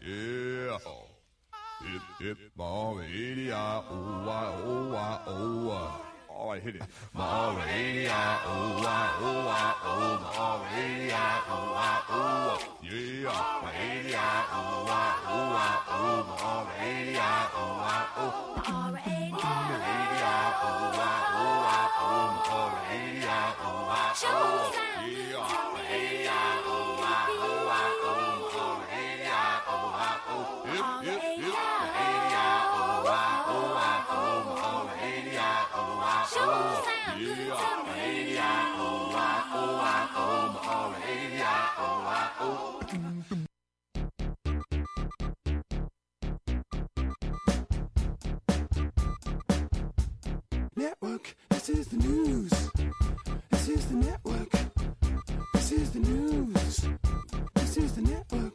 Yeah. Hip, hip, Ma-radio-O-Y-O-Y-O-Y. All right, hit it. Ma-radio-O-Y-O-Y-O. Ma-radio-O-Y-O-Y. Yeah. Ma-radio-O-Y-O-Y-O. Ma-radio-O-Y-O. Network, this is the news. This is the network. This is the news. This is the network.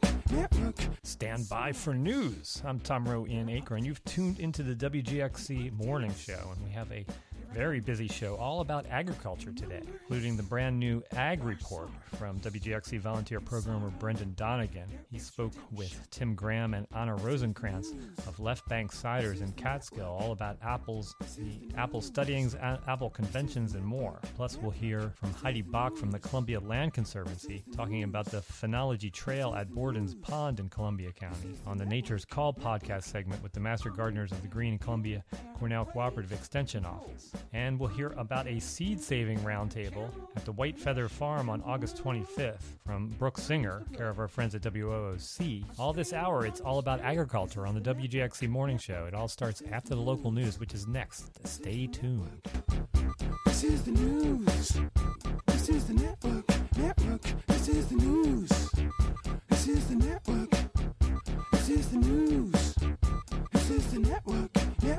Stand by for news. I'm Tom Rowe in Acre, and you've tuned into the WGXC Morning Show, and we have a very busy show all about agriculture today, including the brand new Ag Report from WGXC volunteer programmer Brendan Donegan. He spoke with Tim Graham and Anna Rosenkrantz of Left Bank Ciders in Catskill, all about apples, the apple studyings, apple conventions, and more. Plus, we'll hear from Heidi Bach from the Columbia Land Conservancy talking about the Phenology Trail at Borden's Pond in Columbia County on the Nature's Call podcast segment with the Master Gardeners of the Greene and Columbia Cornell Cooperative Extension Office. And we'll hear about a seed-saving roundtable at the White Feather Farm on August 25th from Brooke Singer, care of our friends at WOOC. All this hour, it's all about agriculture on the WGXC Morning Show. It all starts after the local news, which is next. Stay tuned. This is the news. This is the network. This is the news. This is the network. This is the news. This is the network.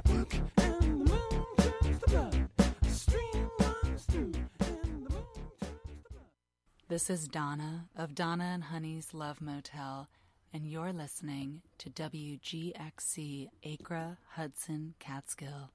And the moon turns the blood. The stream runs through. And the moon turns the blood. This is Donna of Donna and Honey's Love Motel, and you're listening to WGXC Acre, Hudson, Catskill,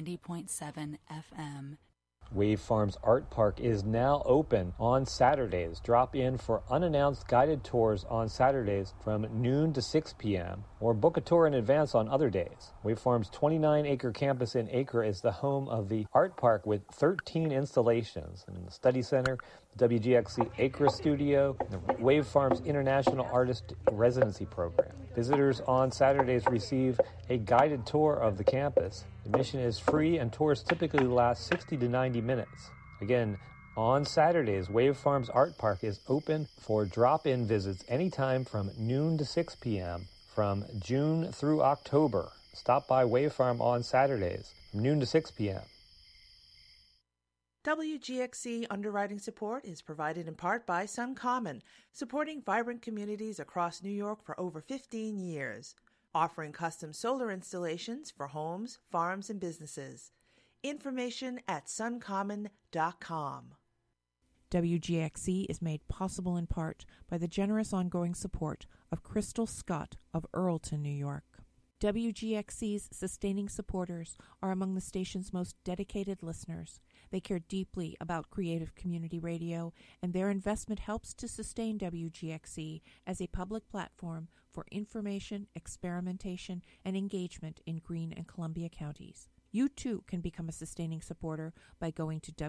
90.7 FM. Wave Farms Art Park is now open on Saturdays. Drop in for unannounced guided tours on Saturdays from noon to 6 p.m. or book a tour in advance on other days. Wave Farms' 29-acre campus in Acre is the home of the Art Park with 13 installations. And in the Study Center, the WGXC Acre Studio, the Wave Farms International Artist Residency Program. Visitors on Saturdays receive a guided tour of the campus. Admission is free and tours typically last 60 to 90 minutes. Again, on Saturdays, Wave Farms Art Park is open for drop-in visits anytime from noon to 6 p.m. from June through October. Stop by Wave Farm on Saturdays from noon to 6 p.m. WGXC underwriting support is provided in part by SunCommon, supporting vibrant communities across New York for over 15 years, offering custom solar installations for homes, farms, and businesses. Information at suncommon.com. WGXC is made possible in part by the generous ongoing support of Crystal Scott of Earlton, New York. WGXC's sustaining supporters are among the station's most dedicated listeners. They care deeply about creative community radio, and their investment helps to sustain WGXC as a public platform for information, experimentation, and engagement in Greene and Columbia counties. You too can become a sustaining supporter by going to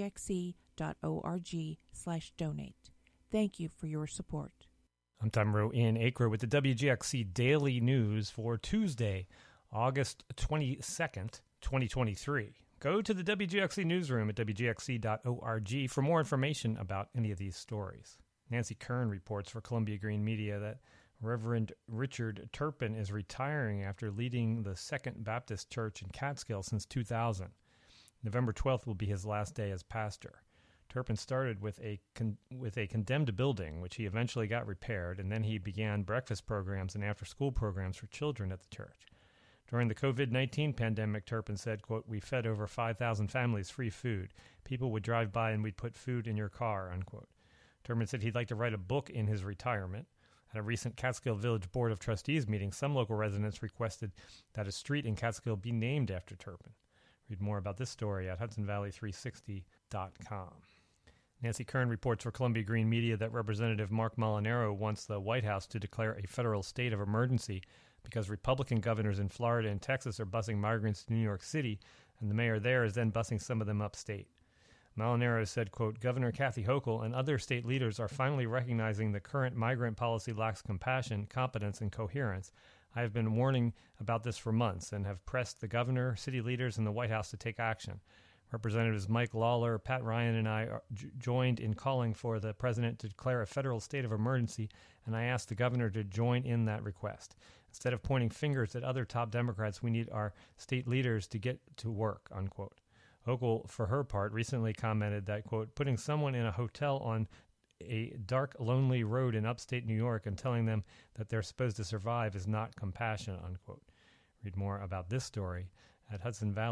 wgxc.org/donate. Thank you for your support. I'm Tom Rowe in Acre with the WGXC Daily News for Tuesday, August 22nd, 2023. Go to the WGXC newsroom at wgxc.org for more information about any of these stories. Nancy Kern reports for Columbia Green Media that Reverend Richard Turpin is retiring after leading the Second Baptist Church in Catskill since 2000. November 12th will be his last day as pastor. Turpin started with a condemned building, which he eventually got repaired, and then he began breakfast programs and after-school programs for children at the church. During the COVID-19 pandemic, Turpin said, quote, "We fed over 5,000 families free food. People would drive by and we'd put food in your car," unquote. Turpin said he'd like to write a book in his retirement. At a recent Catskill Village Board of Trustees meeting, some local residents requested that a street in Catskill be named after Turpin. Read more about this story at HudsonValley360.com. Nancy Kern reports for Columbia Green Media that Representative Mark Molinaro wants the White House to declare a federal state of emergency because Republican governors in Florida and Texas are busing migrants to New York City, and the mayor there is then busing some of them upstate. Molinaro said, quote, Governor Kathy Hochul and other state leaders are finally recognizing the current migrant policy lacks compassion, competence, and coherence. I have been warning about this for months and have pressed the governor, city leaders, and the White House to take action. Representatives Mike Lawler, Pat Ryan, and I are joined in calling for the president to declare a federal state of emergency, and I asked the governor to join in that request. Instead of pointing fingers at other top Democrats, we need our state leaders to get to work, unquote. Hochul, for her part, recently commented that, quote, putting someone in a hotel on a dark, lonely road in upstate New York and telling them that they're supposed to survive is not compassion, unquote. Read more about this story at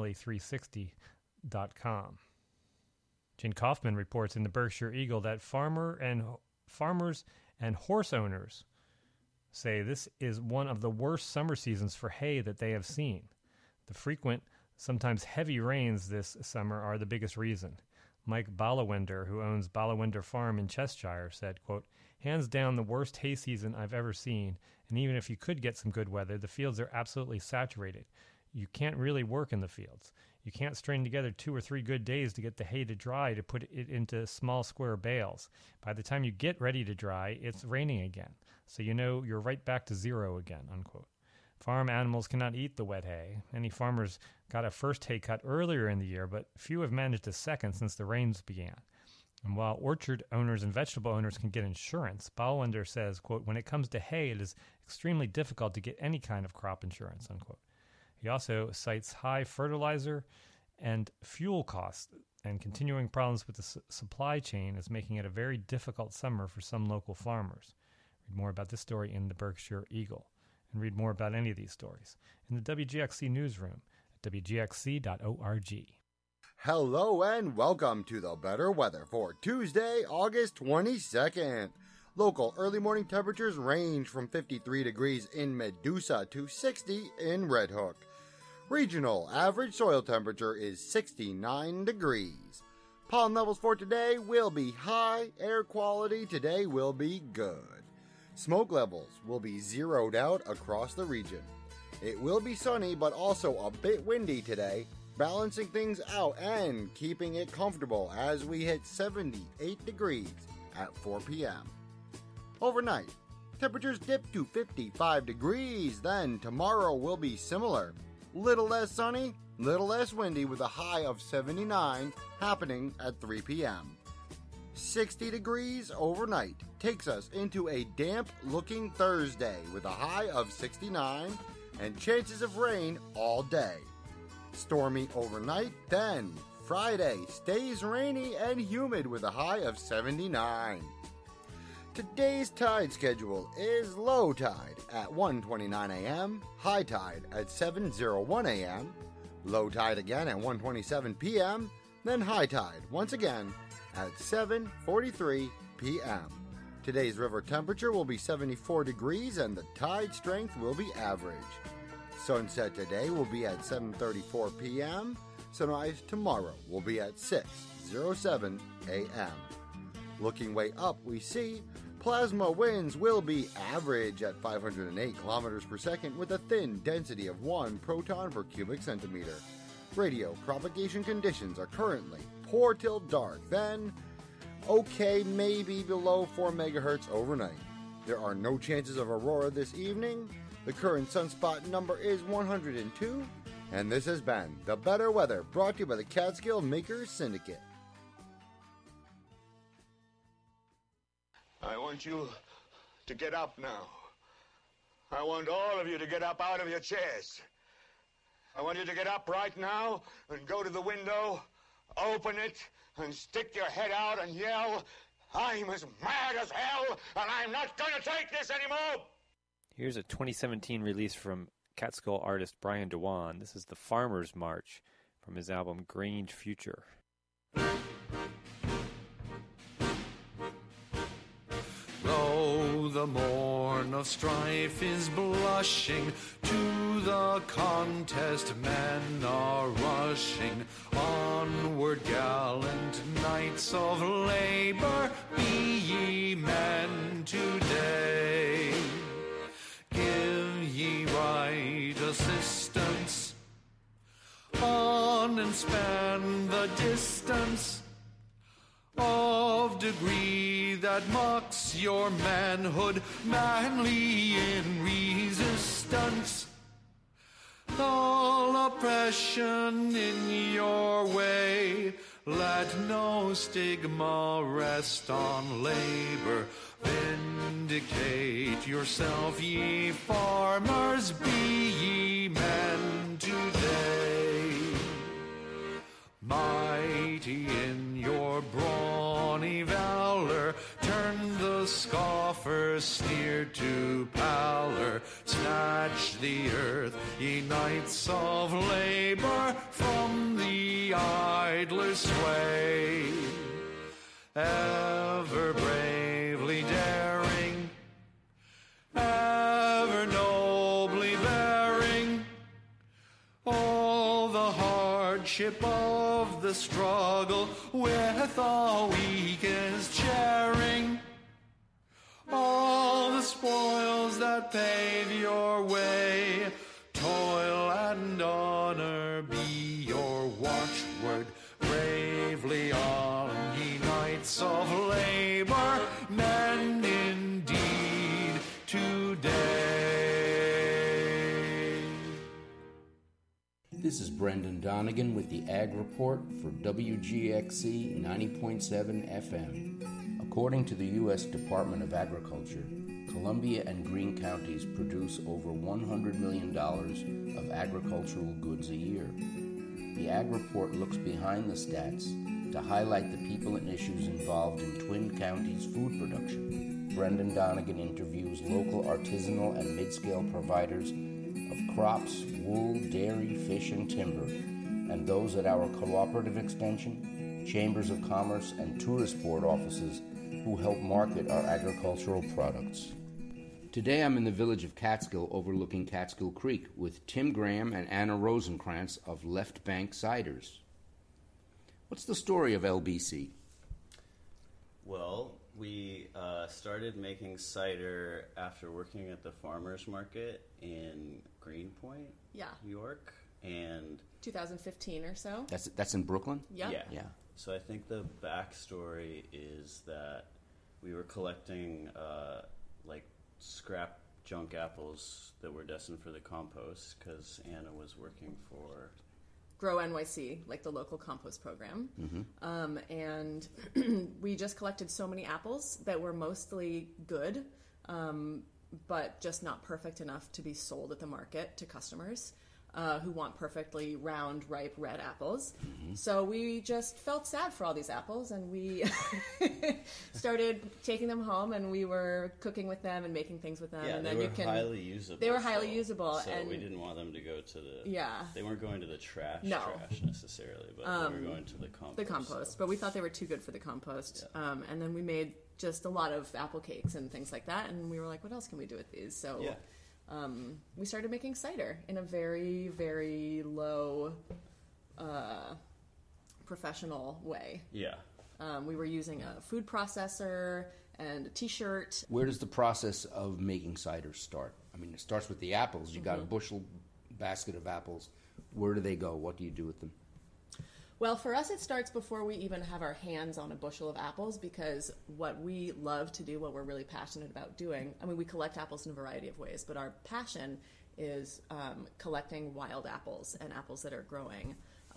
HudsonValley360.com. Jane Kaufman reports in the Berkshire Eagle that farmers and horse owners say this is one of the worst summer seasons for hay that they have seen. The frequent, sometimes heavy rains this summer are the biggest reason. Mike Ballawender, who owns Ballawender Farm in Cheshire, said, quote, hands down the worst hay season I've ever seen, and even if you could get some good weather, the fields are absolutely saturated. You can't really work in the fields. You can't string together 2 or 3 good days to get the hay to dry to put it into small square bales. By the time you get ready to dry, it's raining again. So you know you're right back to zero again, unquote. Farm animals cannot eat the wet hay. Many farmers got a first hay cut earlier in the year, but few have managed a second since the rains began. And while orchard owners and vegetable owners can get insurance, Ballawender says, quote, when it comes to hay, it is extremely difficult to get any kind of crop insurance, unquote. He also cites high fertilizer and fuel costs and continuing problems with the supply chain as making it a very difficult summer for some local farmers. Read more about this story in the Berkshire Eagle, and read more about any of these stories in the WGXC newsroom at WGXC.org. Hello and welcome to the better weather for Tuesday, August 22nd. Local early morning temperatures range from 53 degrees in Medusa to 60 in Red Hook. Regional average soil temperature is 69 degrees. Pollen levels for today will be high. Air quality today will be good. Smoke levels will be zeroed out across the region. It will be sunny but also a bit windy today, balancing things out and keeping it comfortable as we hit 78 degrees at 4 p.m. Overnight, temperatures dip to 55 degrees, then tomorrow will be similar. Little less sunny, little less windy with a high of 79 happening at 3 p.m. 60 degrees overnight takes us into a damp-looking Thursday with a high of 69 and chances of rain all day. Stormy overnight, then Friday stays rainy and humid with a high of 79. Today's tide schedule is low tide at 1:29 a.m., high tide at 7:01 a.m., low tide again at 1:27 p.m., then high tide once again at 7:43 p.m. Today's river temperature will be 74 degrees and the tide strength will be average. Sunset today will be at 7:34 p.m. Sunrise tomorrow will be at 6:07 a.m. Looking way up, we see plasma winds will be average at 508 kilometers per second with a thin density of 1 proton per cubic centimeter. Radio propagation conditions are currently poor till dark, then okay, maybe below 4 megahertz overnight. There are no chances of aurora this evening. The current sunspot number is 102, and this has been The Better Weather, brought to you by the Catskill Makers Syndicate. I want you to get up now. I want all of you to get up out of your chairs. I want you to get up right now and go to the window, open it, and stick your head out and yell, I'm as mad as hell, and I'm not going to take this anymore! Here's a 2017 release from Catskill artist Brian Dewan. This is the Farmer's March from his album Grange Future. Blow the morn of strife is blushing, to the contest men are rushing. Onward, gallant knights of labor, be ye men today. Give ye right assistance, on and span the distance of degree that mocks your manhood, manly in resistance. All oppression in your way, let no stigma rest on labor. Vindicate yourself, ye farmers, be ye men today. Mighty in your brawny valor, turn the scoffer's sneer to pallor. Snatch the earth, ye knights of labor, from the idler's sway. Ever bravely daring, ever nobly bearing all the hardship of the struggle, with the weakest sharing all the spoils that pave your way. Toil and honor be your watchword. Bravely on, ye knights of labor, men indeed today. This is Brendan Donegan with the Ag Report for WGXC 90.7 FM. According to the U.S. Department of Agriculture, Columbia and Greene counties produce over $100 million of agricultural goods a year. The Ag Report looks behind the stats to highlight the people and issues involved in Twin Counties' food production. Brendan Donegan interviews local artisanal and mid-scale providers of crops, wool, dairy, fish, and timber, and those at our cooperative extension, chambers of commerce, and tourist board offices who help market our agricultural products. Today I'm in the village of Catskill overlooking Catskill Creek with Tim Graham and Anna Rosenkrantz of Left Bank Ciders. What's the story of LBC? Well, we started making cider after working at the farmers market in Greenpoint, New York, and 2015 or so. That's in Brooklyn? Yeah. So I think the backstory is that we were collecting like scrap junk apples that were destined for the compost because Anna was working for Grow NYC, like the local compost program. Mm-hmm. And we just collected so many apples that were mostly good, but just not perfect enough to be sold at the market to customers who want perfectly round, ripe, red apples. Mm-hmm. So we just felt sad for all these apples, and we started taking them home, and we were cooking with them and making things with them. Yeah, and they then were highly usable. They were highly usable. So and we didn't want them to go to the... Yeah. They weren't going to the trash necessarily, but they were going to the compost. The compost, but we thought they were too good for the compost. Yeah. And then we made just a lot of apple cakes and things like that, and we were like, what else can we do with these? So we started making cider in a very, very low professional way. Yeah. We were using a food processor and a T-shirt. Where does the process of making cider start? I mean, it starts with the apples. You got a bushel basket of apples. Where do they go? What do you do with them? Well, for us, it starts before we even have our hands on a bushel of apples, because what we love to do, what we're really passionate about doing, I mean, we collect apples in a variety of ways, but our passion is collecting wild apples and apples that are growing,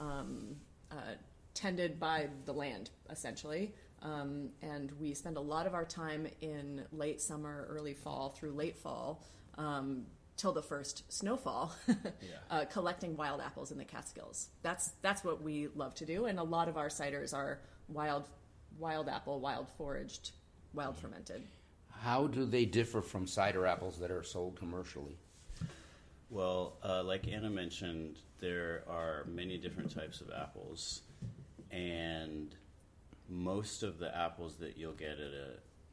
tended by the land, essentially. And we spend a lot of our time in late summer, early fall, through late fall, till the first snowfall, collecting wild apples in the Catskills. That's what we love to do, and a lot of our ciders are wild apple, wild foraged, wild fermented. How do they differ from cider apples that are sold commercially? Well, like Anna mentioned, there are many different types of apples, and most of the apples that you'll get at a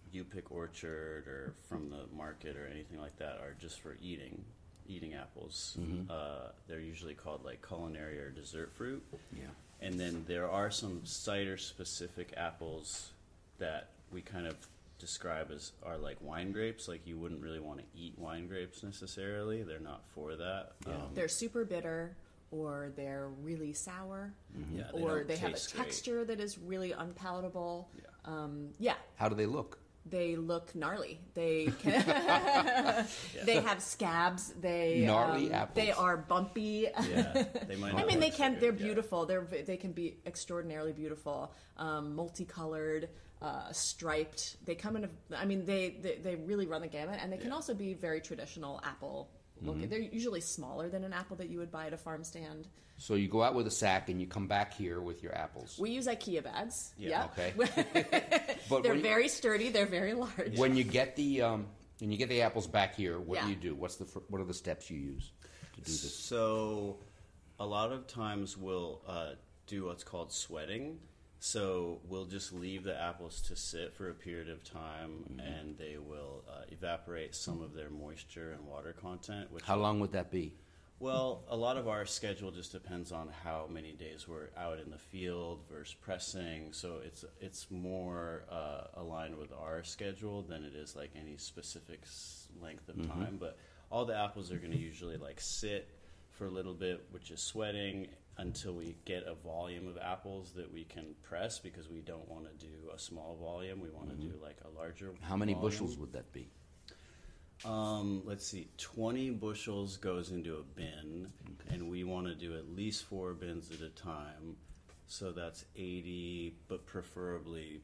You Pick Orchard or from the market or anything like that are just for eating apples. They're usually called like culinary or dessert fruit. Yeah. And then there are some cider-specific apples that we kind of describe as are like wine grapes. Like you wouldn't really want to eat wine grapes necessarily. They're not for that. They're super bitter, or they're really sour, Yeah, or they have a taste great. texture that is really unpalatable. How do they look? They look gnarly. They can they have scabs. They Gnarly apples. They are bumpy. Yeah, they might. I not mean, look they so can. good, They're yeah. beautiful. They can be extraordinarily beautiful, multicolored, striped. They come in. I mean, they really run the gamut, and they can also be very traditional apple looking. They're usually smaller than an apple that you would buy at a farm stand. So you go out with a sack and you come back here with your apples. We use IKEA bags. Yeah. Okay. But They're when you- very sturdy. They're very large. When you get the apples back here, what do Yeah. you do? What are the steps you use to do this? So, a lot of times we'll do what's called sweating. So we'll just leave the apples to sit for a period of time, and they will evaporate some of their moisture and water content. How long would that be? Well, a lot of our schedule just depends on how many days we're out in the field versus pressing. So it's more aligned with our schedule than it is like any specific length of time. But all the apples are going to usually like sit for a little bit, which is sweating, until we get a volume of apples that we can press, because we don't want to do a small volume. We want to do like a larger. How many volume. bushels would that be? Let's see, 20 bushels goes into a bin, and we want to do at least 4 bins at a time. So that's 80, but preferably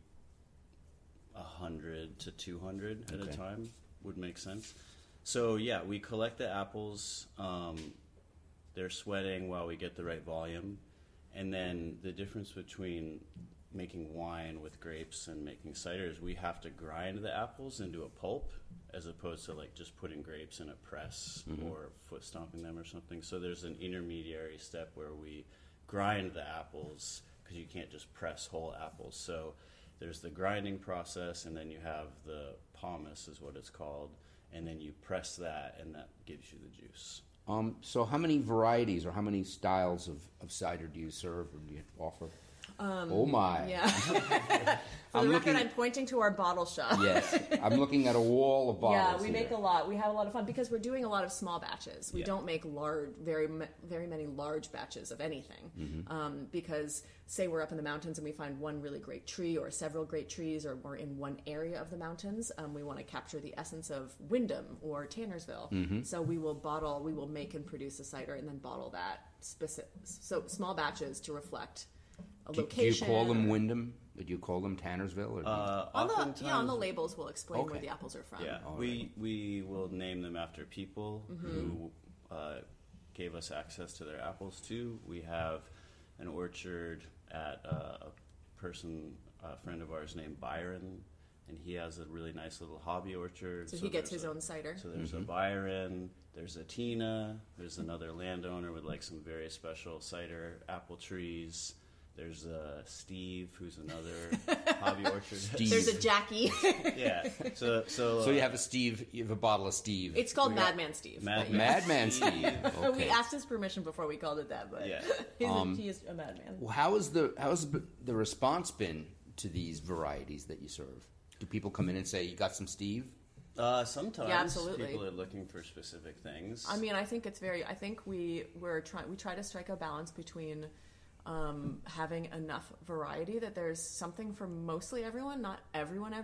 100 to 200 at a time would make sense. So yeah, we collect the apples. They're sweating while we get the right volume. And then the difference between making wine with grapes and making cider is we have to grind the apples into a pulp, as opposed to like just putting grapes in a press or foot stomping them or something. So there's an intermediary step where we grind the apples, because you can't just press whole apples. So there's the grinding process, and then you have the pomace is what it's called, and then you press that, and that gives you the juice. So how many varieties or how many styles of cider do you serve or do you offer? Oh my! Yeah. For the record, I'm pointing to our bottle shop. Yes, I'm looking at a wall of bottles. Yeah, we make a lot. We have a lot of fun because we're doing a lot of small batches. We don't make very many large batches of anything. Because say we're up in the mountains and we find one really great tree or several great trees, or we're in one area of the mountains, we want to capture the essence of Wyndham or Tannersville. So we will make and produce a cider and then bottle that so small batches to reflect a location. Do you call them Wyndham? Do you call them Tannersville? Or on the labels we'll explain where the apples are from. Yeah, we will name them after people who gave us access to their apples too. We have an orchard at a friend of ours named Byron, and he has a really nice little hobby orchard. So he gets his own cider. So there's a Byron, there's a Tina, there's another landowner with like some very special cider apple trees. There's Steve, who's another hobby orchard. There's a Jackie. Yeah. So you have a Steve. You have a bottle of Steve. It's called Madman Steve. Madman Steve. Okay. We asked his permission before we called it that, but he is a madman. Well, how has the response been to these varieties that you serve? Do people come in and say, "You got some Steve"? Sometimes. Yeah, absolutely. People are looking for specific things. I mean, I think it's very. I think we try to strike a balance between having enough variety that there's something for mostly everyone, not everyone.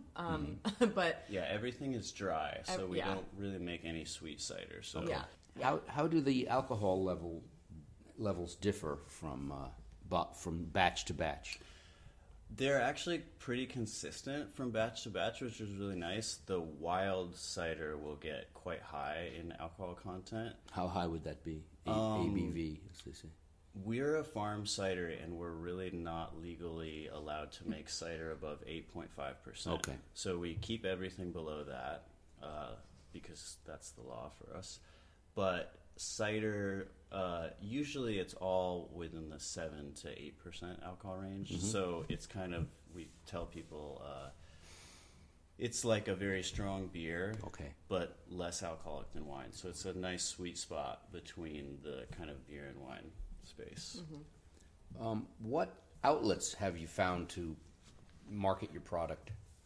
But yeah, everything is dry, so we don't really make any sweet cider. So how do the alcohol levels differ from batch to batch? They're actually pretty consistent from batch to batch, which is really nice. The wild cider will get quite high in alcohol content. How high would that be? ABV, as they say. We're a farm cider, and we're really not legally allowed to make cider above 8.5%. Okay. So we keep everything below that because that's the law for us. But cider, usually it's all within the 7 to 8% alcohol range. So it's kind of, we tell people It's like a very strong beer, Okay. but less alcoholic than wine. So it's a nice sweet spot between the kind of beer and wine space. What outlets have you found to market your product?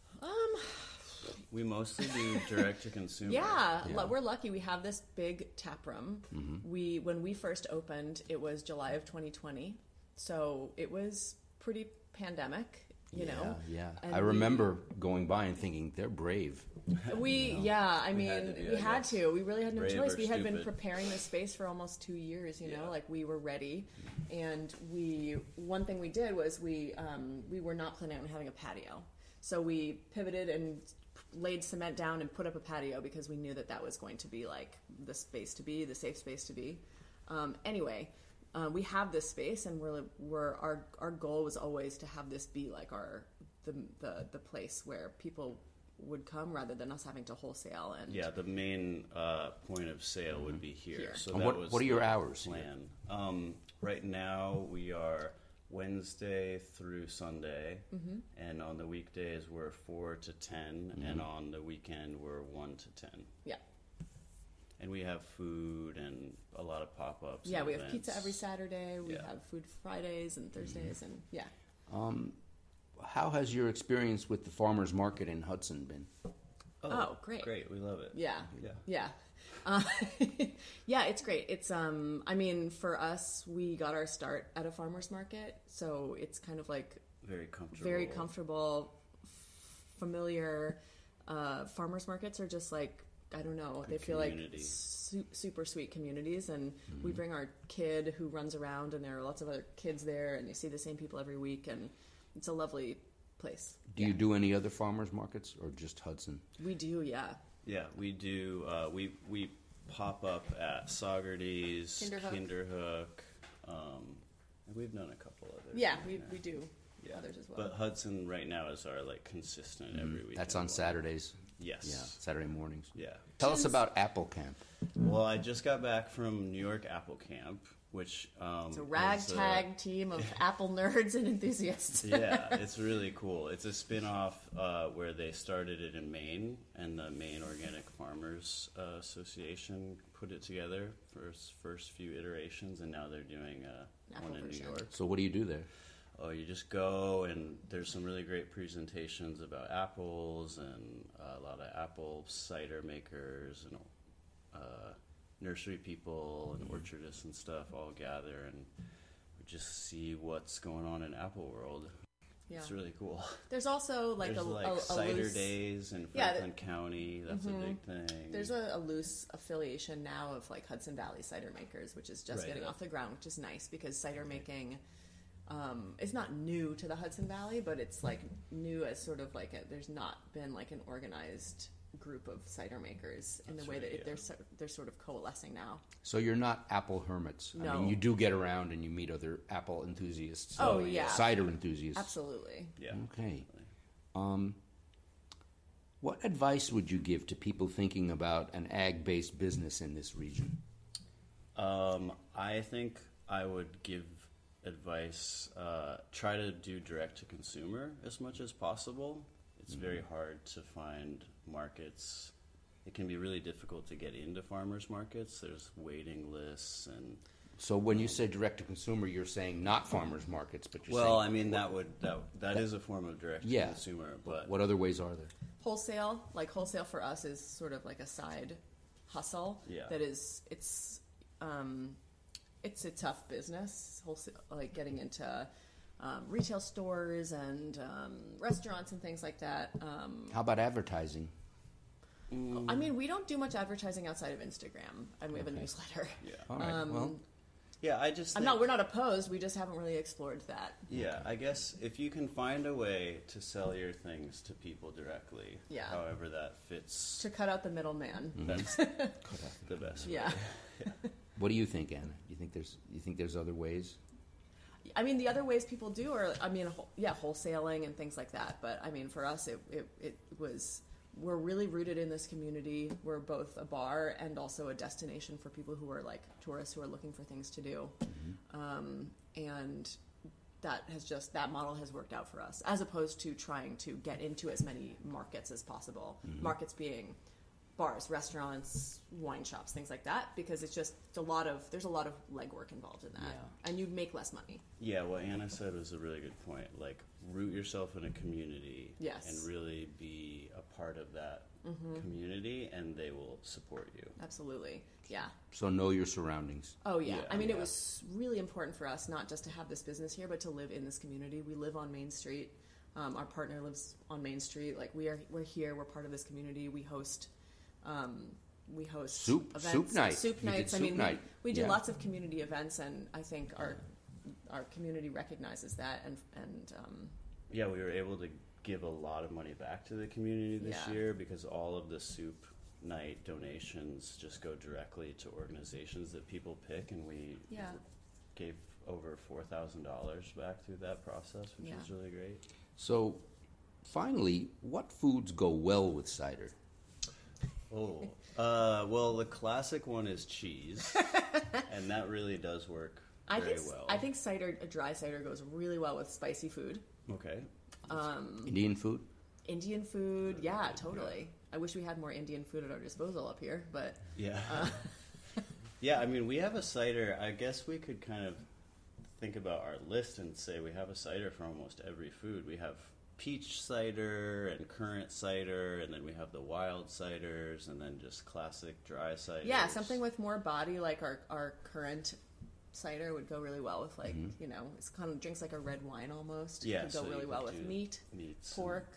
We mostly do direct to consumer. Yeah, we're lucky. We have this big tap room. When we first opened, it was July of 2020, so it was pretty pandemic. You know, Yeah. And I remember going by and thinking they're brave. We had to. We really had no Brave choice. or We had been stupid. preparing the space for almost 2 years. You know, Yeah. like we were ready, and one thing we did was we were not planning on having a patio, so we pivoted and laid cement down and put up a patio because we knew that was going to be like the space to be, the safe space to be. Anyway. We have this space, and our goal was always to have this be like the place where people would come rather than us having to wholesale. And Yeah, the main point of sale would be here. So And that what- was what are your the hours here? plan. Right now we are Wednesday through Sunday, and on the weekdays we're 4 to 10, and on the weekend we're 1 to 10. yeah, And we have food and a lot of pop-ups. yeah, and we have events. pizza every Saturday. We Yeah. have food Fridays and Thursdays, and yeah. How has your experience with the farmers market in Hudson been? Oh, great. Great, we love it. Yeah, Yeah. yeah. Yeah, it's great. It's I mean, for us, we got our start at a farmer's market, so it's kind of like Very comfortable. very comfortable, familiar. Farmers markets are just like, I don't know, they feel like community. super sweet communities, and we bring our kid who runs around, and there are lots of other kids there, and you see the same people every week, and it's a lovely place. Do you do any other farmers markets or just Hudson? We do, yeah. Yeah, we do. We pop up at Saugerties, Kinderhook. and we've done a couple others. Yeah, we do Yeah. others as well. But Hudson right now is our like consistent every week. That's on Saturdays. Yes. Yeah, Saturday mornings. Yeah. Tell us about Apple Camp. Well, I just got back from New York Apple Camp, which It's a is, ragtag team of Apple nerds and enthusiasts. yeah, it's really cool. It's a spin-off where they started it in Maine, and the Maine Organic Farmers Association put it together for its first few iterations, and now they're doing Apple one in New version. York. So what do you do there? Oh, you just go, and there's some really great presentations about apples, and a lot of apple cider makers, and nursery people, and orchardists and stuff all gather, and we just see what's going on in apple world. Yeah. It's really cool. There's also like There's a cider loose, days in Yeah, Franklin County. That's a big thing. There's a loose affiliation now of like Hudson Valley cider makers, which is just Right. getting off the ground, which is nice because cider making it's not new to the Hudson Valley, but it's like new as sort of like there's not been like an organized group of cider makers in the way that they're sort of coalescing now. So you're not apple hermits. I No. mean, you do get around and you meet other apple enthusiasts. Oh, yeah. Cider enthusiasts. Absolutely. Yeah. Okay. What advice would you give to people thinking about an ag-based business in this region? I think I would give advice, try to do direct to consumer as much as possible. It's very hard to find markets. It can be really difficult to get into farmers markets. There's waiting lists, and So when you say direct to consumer, you're saying not farmers markets, but you're well, saying I mean that is a form of direct to consumer. But what other ways are there? Wholesale, like wholesale for us is sort of like a side hustle. Yeah. That is, it's a tough business. Wholesale, like getting into retail stores and restaurants and things like that. How about advertising? I mean, we don't do much advertising outside of Instagram, and we have a newsletter. Yeah. All right. Well, yeah, I just we're not opposed. We just haven't really explored that. Yeah, I guess if you can find a way to sell your things to people directly, Yeah. however that fits, To cut out the middleman. that's the best. Yeah. way. what do you think, Anna? You think there's other ways? I mean, the other ways people do are, wholesaling and things like that. But I mean, for us, it was, we're really rooted in this community. We're both a bar and also a destination for people who are like tourists who are looking for things to do. And that model has worked out for us, as opposed to trying to get into as many markets as possible. Mm-hmm. Markets being bars, restaurants, wine shops, things like that, because there's a lot of legwork involved in that, and you'd make less money. Yeah, what Anna said was a really good point. Like, root yourself in a community, and really be a part of that community, and they will support you. Absolutely, yeah. So know your surroundings. Oh yeah, I mean, it was really important for us not just to have this business here, but to live in this community. We live on Main Street. Our partner lives on Main Street. Like, we're here. We're part of this community. We host soup events, soup night. Soup nights. I mean, night. we do lots of community events, and I think our community recognizes that. And we were able to give a lot of money back to the community this year, because all of the soup night donations just go directly to organizations that people pick, and we gave over $4,000 back through that process, which was really great. So, finally, what foods go well with cider? Well, the classic one is cheese, and that really does work very well. I think a dry cider goes really well with spicy food. Okay. Indian food? Indian food, yeah, totally. I wish we had more Indian food at our disposal up here, but... Yeah. Yeah, I mean, we have a cider. I guess we could kind of think about our list and say we have a cider for almost every food. We have peach cider and currant cider, and then we have the wild ciders, and then just classic dry ciders. Yeah, something with more body, like our currant cider would go really well with, like, you know, it's kind of drinks like a red wine almost. Yeah, it would go really well with meats, pork.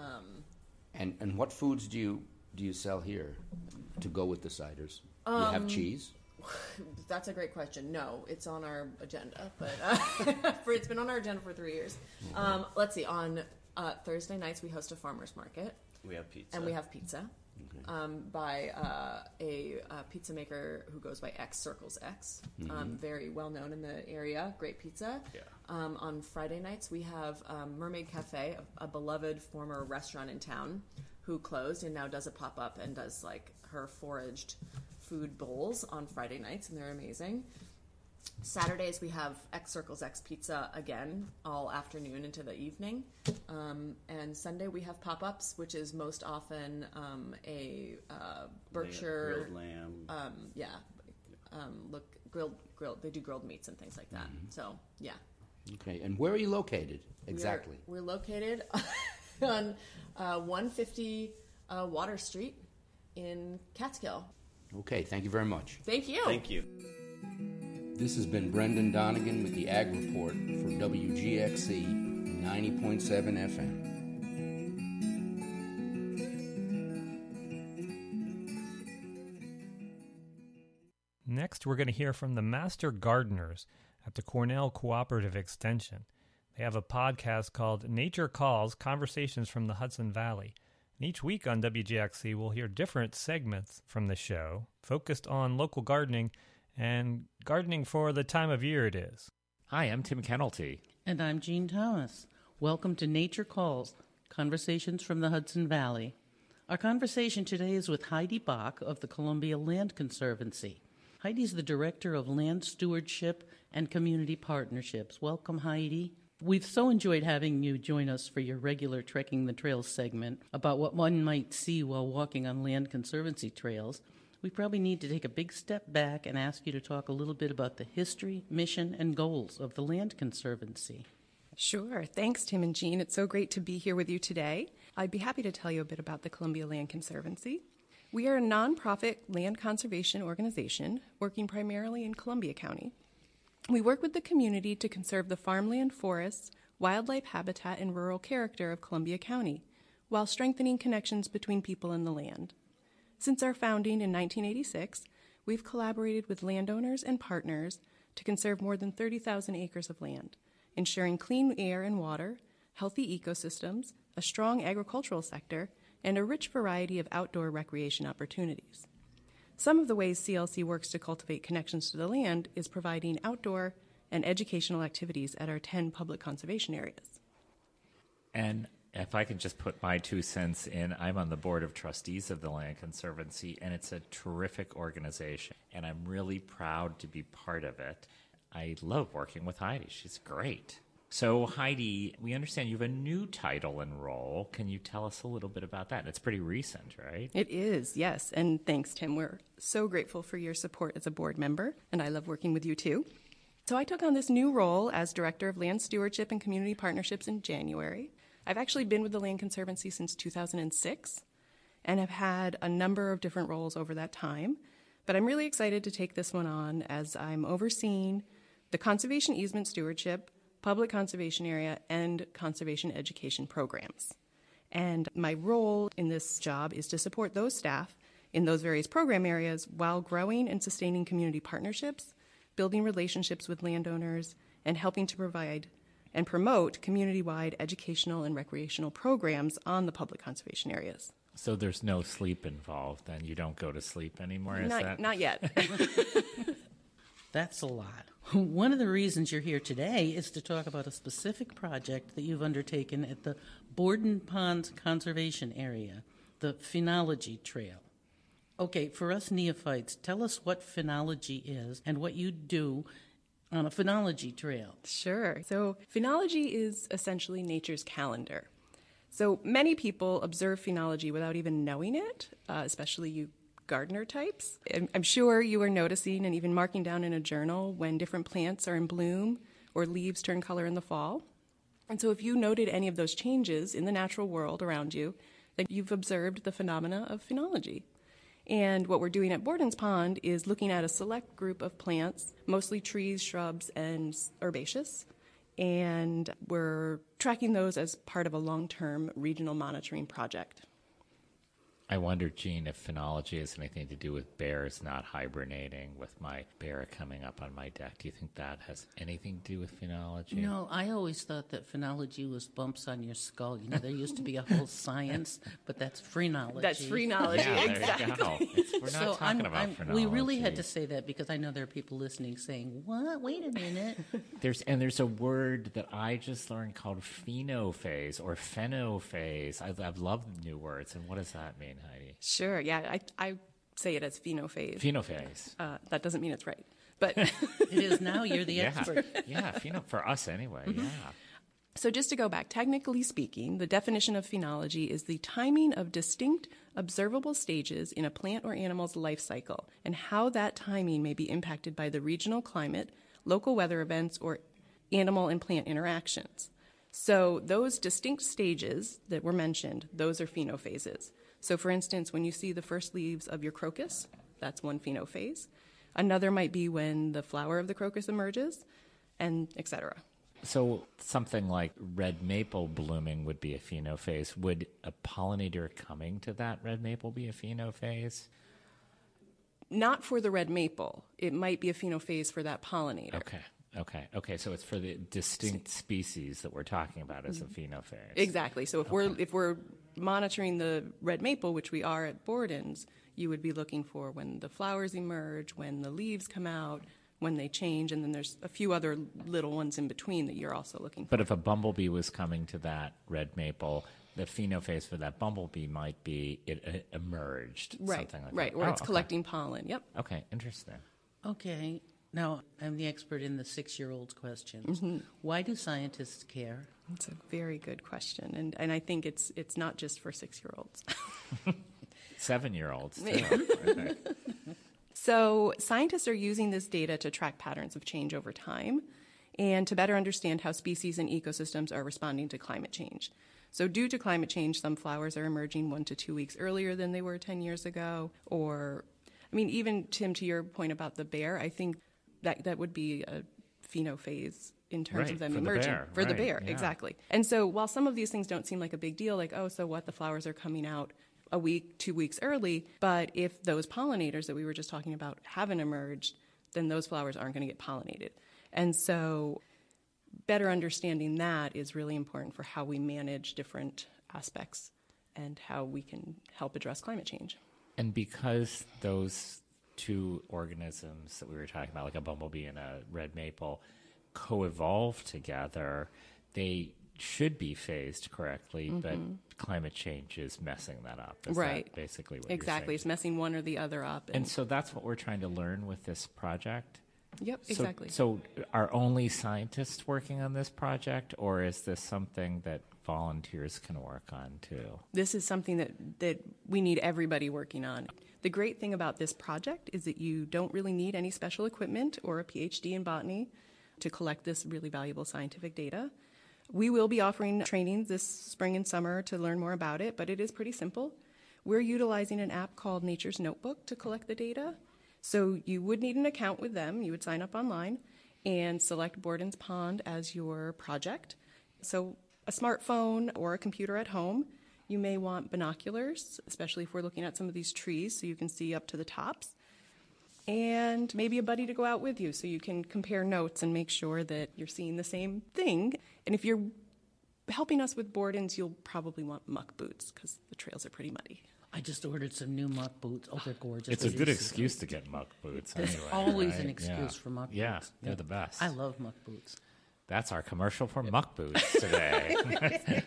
And what foods do you sell here to go with the ciders? You have cheese? That's a great question. No, it's on our agenda, but it's been on our agenda for 3 years. Let's see. On Thursday nights, we host a farmers market. We have pizza. And we have pizza by a pizza maker who goes by X Circles X. Very well known in the area. Great pizza. Yeah. On Friday nights, we have Mermaid Cafe, a beloved former restaurant in town, who closed and now does a pop-up and does, like, her foraged food bowls on Friday nights, and they're amazing. Saturdays, we have X Circles X Pizza again, all afternoon into the evening. And Sunday, we have pop-ups, which is most often a Berkshire... Grilled lamb. Grilled. They do grilled meats and things like that. So, yeah. Okay, and where are you located exactly? We're located on 150 Water Street in Catskill. Okay, thank you very much. Thank you. Thank you. This has been Brendan Donegan with the Ag Report for WGXC 90.7 FM. Next, we're going to hear from the Master Gardeners at the Cornell Cooperative Extension. They have a podcast called Nature Calls, Conversations from the Hudson Valley. And each week on WGXC, we'll hear different segments from the show focused on local gardening and gardening for the time of year it is. Hi, I'm Tim Kennelty. And I'm Jean Thomas. Welcome to Nature Calls, Conversations from the Hudson Valley. Our conversation today is with Heidi Bach of the Columbia Land Conservancy. Heidi's the Director of Land Stewardship and Community Partnerships. Welcome, Heidi. We've so enjoyed having you join us for your regular Trekking the Trails segment about what one might see while walking on Land Conservancy trails. We probably need to take a big step back and ask you to talk a little bit about the history, mission, and goals of the Land Conservancy. Sure. Thanks, Tim and Jean. It's so great to be here with you today. I'd be happy to tell you a bit about the Columbia Land Conservancy. We are a nonprofit land conservation organization working primarily in Columbia County. We work with the community to conserve the farmland, forests, wildlife habitat, and rural character of Columbia County, while strengthening connections between people and the land. Since our founding in 1986, we've collaborated with landowners and partners to conserve more than 30,000 acres of land, ensuring clean air and water, healthy ecosystems, a strong agricultural sector, and a rich variety of outdoor recreation opportunities. Some of the ways CLC works to cultivate connections to the land is providing outdoor and educational activities at our 10 public conservation areas. And if I can just put my 2 cents in, I'm on the board of trustees of the Land Conservancy, and it's a terrific organization, and I'm really proud to be part of it. I love working with Heidi. She's great. So, Heidi, we understand you have a new title and role. Can you tell us a little bit about that? It's pretty recent, right? It is, yes. And thanks, Tim. We're so grateful for your support as a board member, and I love working with you too. So I took on this new role as Director of Land Stewardship and Community Partnerships in January. I've actually been with the Land Conservancy since 2006 and have had a number of different roles over that time. But I'm really excited to take this one on as I'm overseeing the conservation easement stewardship, public conservation area, and conservation education programs. And my role in this job is to support those staff in those various program areas while growing and sustaining community partnerships, building relationships with landowners, and helping to provide and promote community-wide educational and recreational programs on the public conservation areas. So there's no sleep involved, then? You don't go to sleep anymore, is that? Not yet. That's a lot. One of the reasons you're here today is to talk about a specific project that you've undertaken at the Borden Ponds Conservation Area, the Phenology Trail. Okay, for us neophytes, tell us what phenology is and what you do on a phenology trail. Sure. So phenology is essentially nature's calendar. So many people observe phenology without even knowing it, especially you gardener types. I'm sure you are noticing and even marking down in a journal when different plants are in bloom or leaves turn color in the fall. And so if you noted any of those changes in the natural world around you, then you've observed the phenomena of phenology. And what we're doing at Borden's Pond is looking at a select group of plants, mostly trees, shrubs, and herbaceous. And we're tracking those as part of a long-term regional monitoring project. I wonder, Gene, if phenology has anything to do with bears not hibernating, with my bear coming up on my deck. Do you think that has anything to do with phenology? No, I always thought that phenology was bumps on your skull. You know, there used to be a whole science, but that's phrenology. That's phrenology, yeah, exactly. There you go. We're not talking about phrenology. We really had to say that because I know there are people listening saying, what? Wait a minute. There's a word that I just learned called phenophase or phenophase. I've loved new words. And what does that mean, Heidi? Sure, yeah. I say it as phenophase. Phenophase. That doesn't mean it's right. But it is now. You're the expert. Yeah, for us anyway, yeah. So just to go back, technically speaking, the definition of phenology is the timing of distinct observable stages in a plant or animal's life cycle and how that timing may be impacted by the regional climate, local weather events, or animal and plant interactions. So those distinct stages that were mentioned, those are phenophases. So for instance, when you see the first leaves of your crocus, that's one phenophase. Another might be when the flower of the crocus emerges, and et cetera. So something like red maple blooming would be a phenophase. Would a pollinator coming to that red maple be a phenophase? Not for the red maple. It might be a phenophase for that pollinator. Okay. So it's for the distinct species that we're talking about as a phenophase. Exactly. So if we're monitoring the red maple, which we are at Borden's, you would be looking for when the flowers emerge, when the leaves come out, when they change, and then there's a few other little ones in between that you're also looking for. But if a bumblebee was coming to that red maple, the phenophase for that bumblebee might be it emerged, something like that. Right, or it's collecting pollen, yep. Okay, interesting. Okay, now I'm the expert in the 6-year-old's questions. Mm-hmm. Why do scientists care? It's a very good question, and I think it's not just for 6-year-olds. 7-year-olds, too. Okay. So scientists are using this data to track patterns of change over time and to better understand how species and ecosystems are responding to climate change. So due to climate change, some flowers are emerging 1 to 2 weeks earlier than they were 10 years ago. Or, I mean, even, Tim, to your point about the bear, I think that would be a phenophase in terms of them emerging. For the bear, exactly. And so while some of these things don't seem like a big deal, like, oh, so what, the flowers are coming out a week, 2 weeks early, but if those pollinators that we were just talking about haven't emerged, then those flowers aren't going to get pollinated. And so better understanding that is really important for how we manage different aspects and how we can help address climate change. And because those two organisms that we were talking about, like a bumblebee and a red maple, co-evolve together, they should be phased correctly, but climate change is messing that up. Is that basically what exactly. you're saying? It's messing one or the other up. And so that's what we're trying to learn with this project? Yep, exactly. So are only scientists working on this project, or is this something that volunteers can work on too? This is something that we need everybody working on. The great thing about this project is that you don't really need any special equipment or a PhD in botany to collect this really valuable scientific data. We will be offering trainings this spring and summer to learn more about it, but it is pretty simple. We're utilizing an app called Nature's Notebook to collect the data. So you would need an account with them. You would sign up online and select Borden's Pond as your project. So a smartphone or a computer at home. You may want binoculars, especially if we're looking at some of these trees so you can see up to the tops. And maybe a buddy to go out with you so you can compare notes and make sure that you're seeing the same thing. And if you're helping us with Borden's, you'll probably want muck boots because the trails are pretty muddy. I just ordered some new muck boots. Oh, they're gorgeous. It's a good excuse to get muck boots. There's anyway, always right? an excuse for muck boots. Yeah, they're the best. I love muck boots. That's our commercial for muck boots today.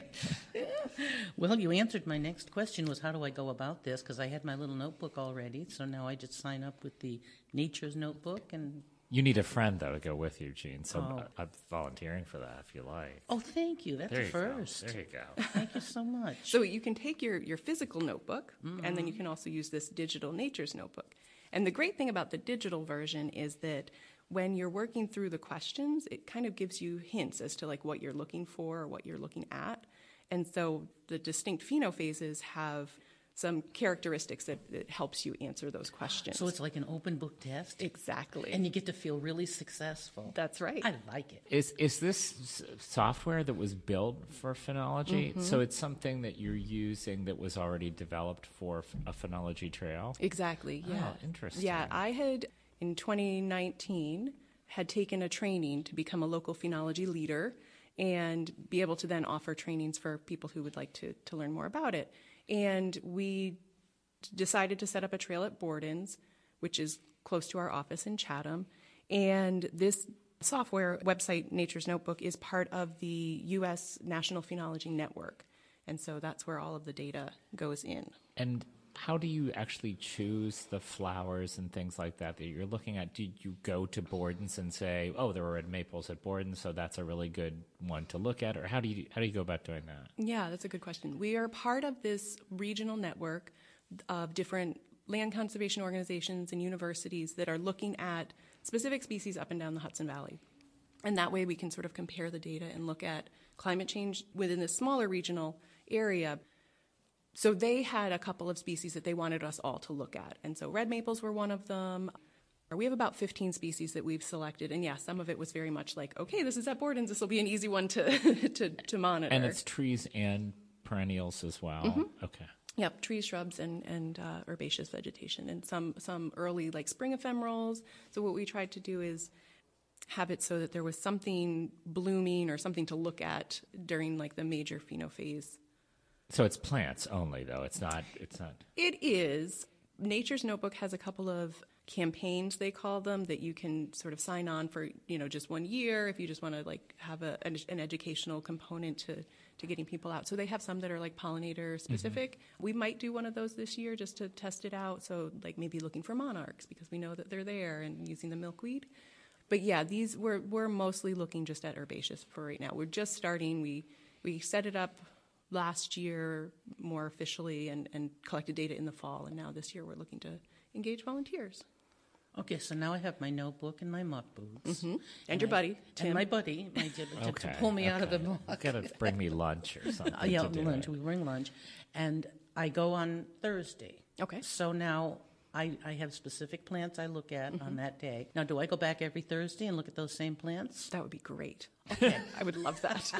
Well, you answered my next question was how do I go about this? Because I had my little notebook already, so now I just sign up with the Nature's Notebook and... You need a friend, though, to go with you, Gene, so I'm volunteering for that if you like. Oh, thank you. That's there a you first. Go. There you go. Thank you so much. So you can take your physical notebook, and then you can also use this digital Nature's Notebook. And the great thing about the digital version is that when you're working through the questions, it kind of gives you hints as to like what you're looking for or what you're looking at. And so the distinct phenophases have some characteristics that helps you answer those questions. So it's like an open book test? Exactly. And you get to feel really successful. That's right. I like it. Is this software that was built for phenology? Mm-hmm. So it's something that you're using that was already developed for a phenology trail? Exactly, yeah. Oh, interesting. Yeah, I had, in 2019, had taken a training to become a local phenology leader and be able to then offer trainings for people who would like to learn more about it. And we decided to set up a trail at Borden's, which is close to our office in Chatham. And this software website, Nature's Notebook, is part of the U.S. National Phenology Network. And so that's where all of the data goes in. And how do you actually choose the flowers and things like that you're looking at? Do you go to Borden's and say, oh, there are red maples at Borden's, so that's a really good one to look at? Or how do you go about doing that? Yeah, that's a good question. We are part of this regional network of different land conservation organizations and universities that are looking at specific species up and down the Hudson Valley. And that way we can sort of compare the data and look at climate change within this smaller regional area. So they had a couple of species that they wanted us all to look at. And so red maples were one of them. We have about 15 species that we've selected. And yeah, some of it was very much like, okay, this is at Borden's. This will be an easy one to monitor. And it's trees and perennials as well? Mm-hmm. Okay. Yep, trees, shrubs, and herbaceous vegetation. And some early like spring ephemerals. So what we tried to do is have it so that there was something blooming or something to look at during like the major phenophase. So it's plants only, though. It's not. It is. Nature's Notebook has a couple of campaigns, they call them, that you can sort of sign on for, just 1 year if you just want to like have an educational component to getting people out. So they have some that are like pollinator specific. Mm-hmm. We might do one of those this year just to test it out. So like maybe looking for monarchs because we know that they're there and using the milkweed. But yeah, these we're mostly looking just at herbaceous for right now. We're just starting. We set it up last year more officially and collected data in the fall, and now this year we're looking to engage volunteers. Okay, so now I have my notebook and my muck boots. Mm-hmm. And your buddy, Tim. And my buddy, to pull me out of the muck. You got to bring me lunch or something. Yeah, lunch. We bring lunch. And I go on Thursday. Okay. So now I have specific plants I look at on that day. Now, do I go back every Thursday and look at those same plants? That would be great. Okay, I would love that.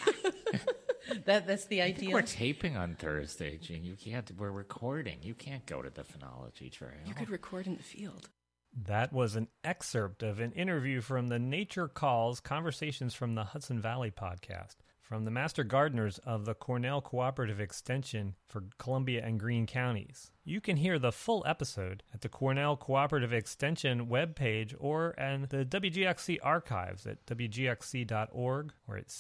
That's the idea. We're taping on Thursday, Gene. You can't. We're recording. You can't go to the phenology trail. You could record in the field. That was an excerpt of an interview from the Nature Calls Conversations from the Hudson Valley podcast from the master gardeners of the Cornell Cooperative Extension for Columbia and Greene counties. You can hear the full episode at the Cornell Cooperative Extension webpage or in the WGXC archives at wgxc.org or at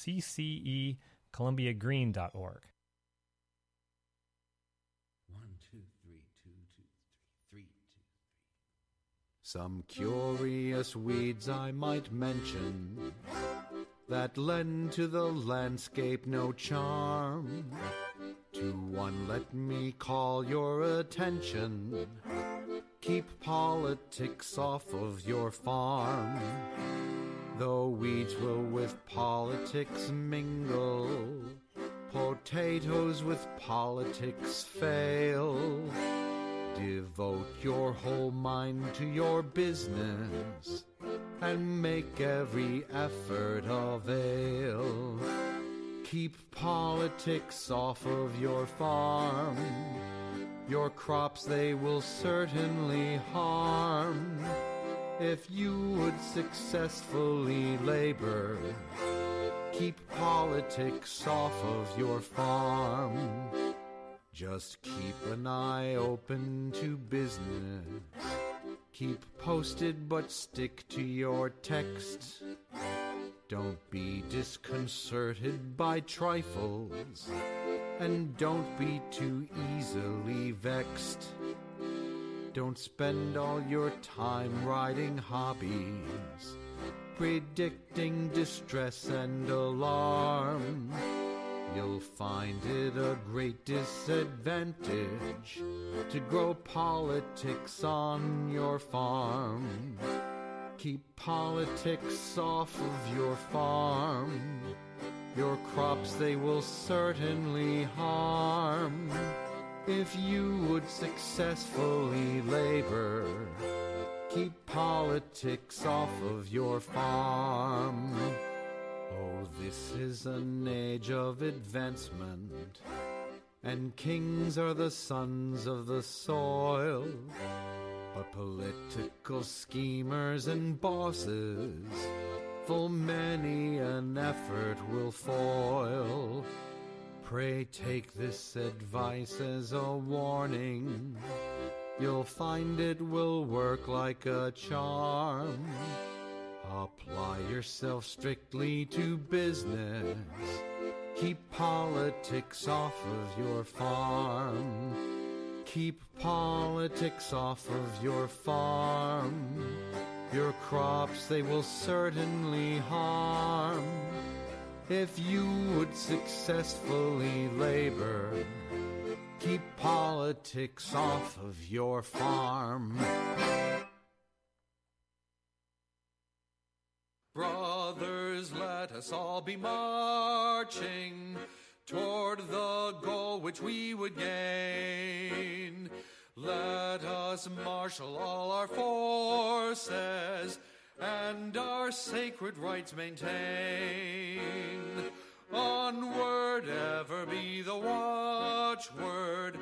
ccecolumbiagreen.org. 1, 2, 3, 2, 2, 3, 2, 3. Some curious weeds I might mention that lend to the landscape no charm. To one let me call your attention. Keep politics off of your farm. Though weeds will with politics mingle, potatoes with politics fail. Devote your whole mind to your business and make every effort avail. Keep politics off of your farm. Your crops they will certainly harm. If you would successfully labor, keep politics off of your farm. Just keep an eye open to business. Keep posted but stick to your text. Don't be disconcerted by trifles, and don't be too easily vexed. Don't spend all your time writing hobbies, predicting distress and alarm. You'll find it a great disadvantage to grow politics on your farm. Keep politics off of your farm. Your crops they will certainly harm. If you would successfully labor, keep politics off of your farm. Oh, this is an age of advancement, and kings are the sons of the soil. But political schemers and bosses, full many an effort will foil. Pray take this advice as a warning. You'll find it will work like a charm. Apply yourself strictly to business. Keep politics off of your farm. Keep politics off of your farm. Your crops they will certainly harm. If you would successfully labor, keep politics off of your farm. Brothers, let us all be marching toward the goal which we would gain. Let us marshal all our forces and our sacred rights maintain. Onward ever be the watchword.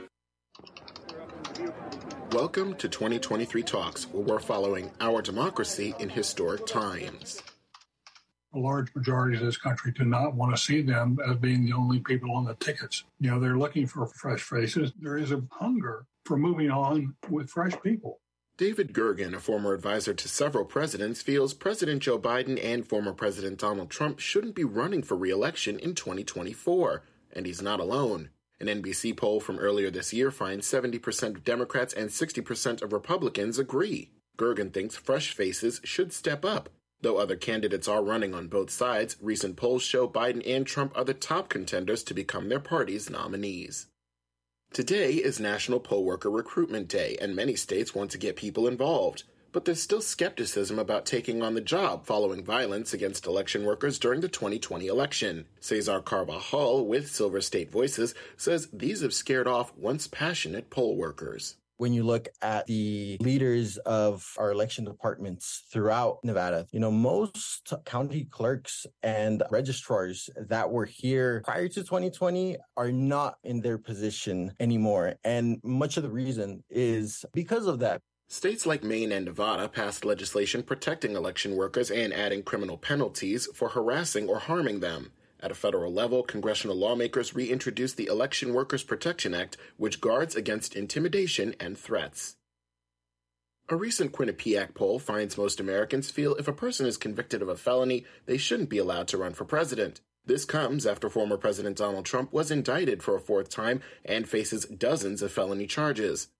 Welcome to 2023 Talks, where we're following our democracy in historic times. A large majority of this country do not want to see them as being the only people on the tickets. You know, they're looking for fresh faces. There is a hunger for moving on with fresh people. David Gergen, a former advisor to several presidents, feels President Joe Biden and former President Donald Trump shouldn't be running for re-election in 2024, and he's not alone. An NBC poll from earlier this year finds 70% of Democrats and 60% of Republicans agree. Gergen thinks fresh faces should step up. Though other candidates are running on both sides, recent polls show Biden and Trump are the top contenders to become their party's nominees. Today is National Poll Worker Recruitment Day, and many states want to get people involved. But there's still skepticism about taking on the job following violence against election workers during the 2020 election. Cesar Carvajal with Silver State Voices says these have scared off once passionate poll workers. When you look at the leaders of our election departments throughout Nevada, you know, most county clerks and registrars that were here prior to 2020 are not in their position anymore. And much of the reason is because of that. States like Maine and Nevada passed legislation protecting election workers and adding criminal penalties for harassing or harming them. At a federal level, congressional lawmakers reintroduced the Election Workers Protection Act, which guards against intimidation and threats. A recent Quinnipiac poll finds most Americans feel if a person is convicted of a felony, they shouldn't be allowed to run for president. This comes after former President Donald Trump was indicted for a fourth time and faces dozens of felony charges.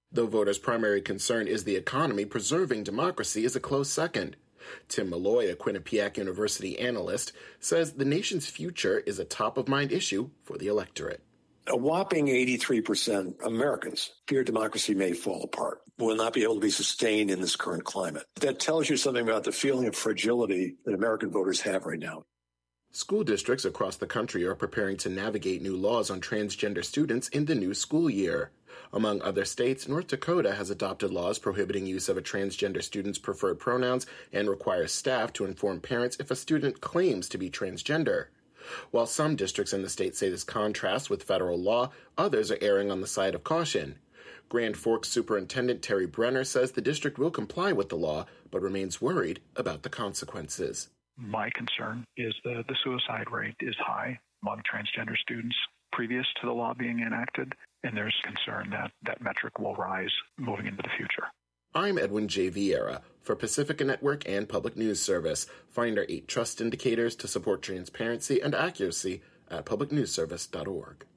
Though voters' primary concern is the economy, preserving democracy is a close second. Tim Malloy, a Quinnipiac University analyst, says the nation's future is a top-of-mind issue for the electorate. A whopping 83% Americans fear democracy may fall apart, will not be able to be sustained in this current climate. That tells you something about the feeling of fragility that American voters have right now. School districts across the country are preparing to navigate new laws on transgender students in the new school year. Among other states, North Dakota has adopted laws prohibiting use of a transgender student's preferred pronouns and requires staff to inform parents if a student claims to be transgender. While some districts in the state say this contrasts with federal law, others are erring on the side of caution. Grand Forks Superintendent Terry Brenner says the district will comply with the law, but remains worried about the consequences. My concern is that the suicide rate is high among transgender students previous to the law being enacted, and there's concern that that metric will rise moving into the future. I'm Edwin J. Vieira for Pacifica Network and Public News Service. Find our 8 trust indicators to support transparency and accuracy at publicnewsservice.org.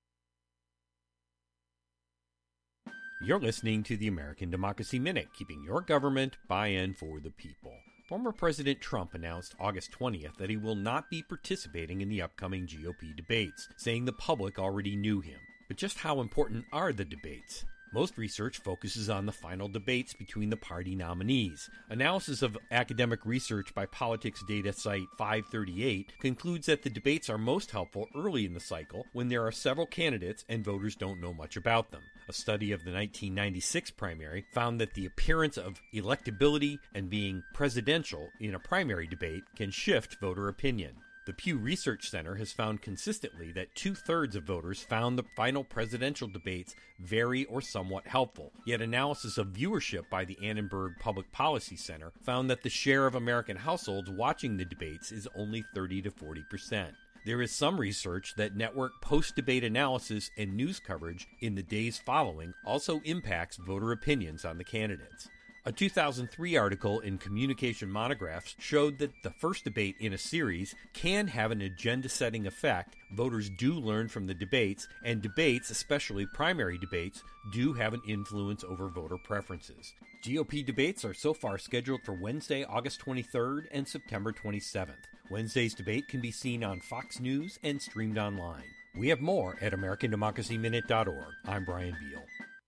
You're listening to the American Democracy Minute, keeping your government by and for the people. Former President Trump announced August 20th that he will not be participating in the upcoming GOP debates, saying the public already knew him. But just how important are the debates? Most research focuses on the final debates between the party nominees. Analysis of academic research by politics data site 538 concludes that the debates are most helpful early in the cycle when there are several candidates and voters don't know much about them. A study of the 1996 primary found that the appearance of electability and being presidential in a primary debate can shift voter opinion. The Pew Research Center has found consistently that 2/3 of voters found the final presidential debates very or somewhat helpful. Yet analysis of viewership by the Annenberg Public Policy Center found that the share of American households watching the debates is only 30 to 40%. There is some research that network post-debate analysis and news coverage in the days following also impacts voter opinions on the candidates. A 2003 article in Communication Monographs showed that the first debate in a series can have an agenda-setting effect. Voters do learn from the debates, and debates, especially primary debates, do have an influence over voter preferences. GOP debates are so far scheduled for Wednesday, August 23rd and September 27th. Wednesday's debate can be seen on Fox News and streamed online. We have more at AmericanDemocracyMinute.org. I'm Brian Veal.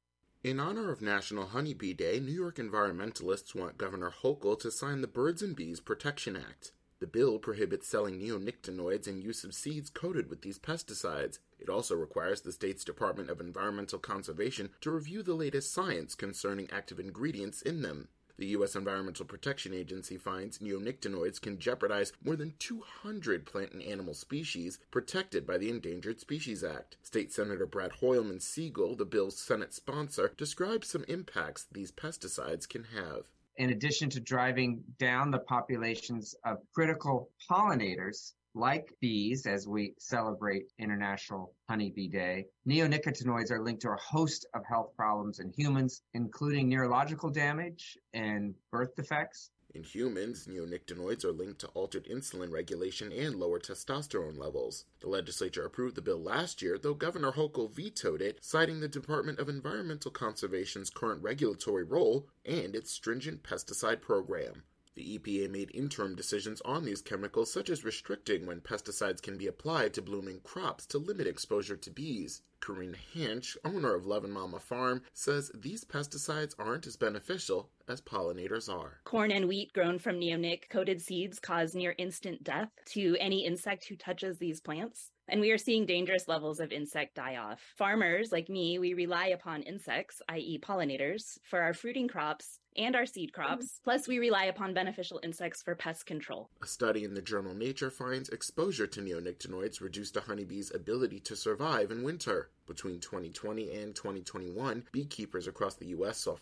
In honor of National Honeybee Day, New York environmentalists want Governor Hochul to sign the Birds and Bees Protection Act. The bill prohibits selling neonicotinoids and use of seeds coated with these pesticides. It also requires the state's Department of Environmental Conservation to review the latest science concerning active ingredients in them. The U.S. Environmental Protection Agency finds neonicotinoids can jeopardize more than 200 plant and animal species protected by the Endangered Species Act. State Senator Brad Hoylman Siegel, the bill's Senate sponsor, describes some impacts these pesticides can have. In addition to driving down the populations of critical pollinators, like bees, as we celebrate International Honeybee Day, neonicotinoids are linked to a host of health problems in humans, including neurological damage and birth defects. In humans, neonicotinoids are linked to altered insulin regulation and lower testosterone levels. The legislature approved the bill last year, though Governor Hochul vetoed it, citing the Department of Environmental Conservation's current regulatory role and its stringent pesticide program. The EPA made interim decisions on these chemicals, such as restricting when pesticides can be applied to blooming crops to limit exposure to bees. Corinne Hanch, owner of Love and Mama Farm, says these pesticides aren't as beneficial as pollinators are. Corn and wheat grown from neonic-coated seeds cause near-instant death to any insect who touches these plants. And we are seeing dangerous levels of insect die-off. Farmers, like me, we rely upon insects, i.e. pollinators, for our fruiting crops and our seed crops. Plus, we rely upon beneficial insects for pest control. A study in the journal Nature finds exposure to neonicotinoids reduced a honeybee's ability to survive in winter. Between 2020 and 2021, beekeepers across the U.S. saw